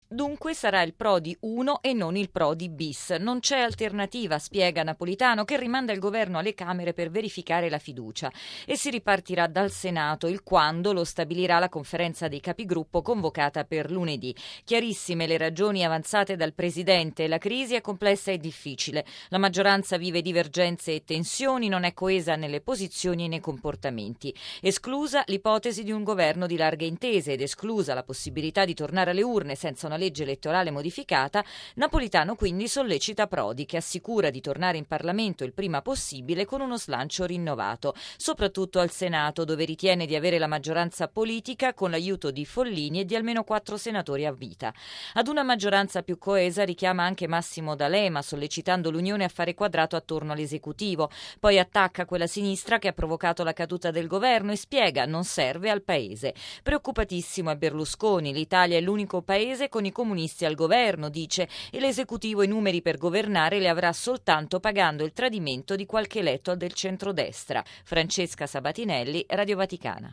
Dunque sarà il Prodi 1 e non il Prodi bis. Non c'è alternativa, spiega Napolitano, che rimanda il governo alle Camere per verificare la fiducia e si ripartirà dal Senato, il quando lo stabilirà la conferenza dei capigruppo convocata per lunedì. Chiarissime le ragioni avanzate dal Presidente. La crisi è complessa e difficile. La maggioranza vive divergenze e tensioni, non è coesa nelle posizioni e nei comportamenti. Esclusa l'ipotesi di un governo di larghe intese ed esclusa la possibilità di tornare alle urne senza una legge elettorale modificata, Napolitano quindi sollecita Prodi, che assicura di tornare in Parlamento il prima possibile con uno slancio rinnovato, soprattutto al Senato, dove ritiene di avere la maggioranza politica con l'aiuto di Follini e di almeno 4 senatori a vita. Ad una maggioranza più coesa richiama anche Massimo D'Alema, sollecitando l'Unione a fare quadrato attorno all'esecutivo. Poi attacca quella sinistra che ha provocato la caduta del governo e spiega: non serve al paese. Preoccupatissimo è Berlusconi. L'Italia è l'unico paese con i comunisti al governo, dice, e l'esecutivo i numeri per governare li avrà soltanto pagando il tradimento di qualche eletto del centrodestra. Francesca Sabatinelli, Radio Vaticana.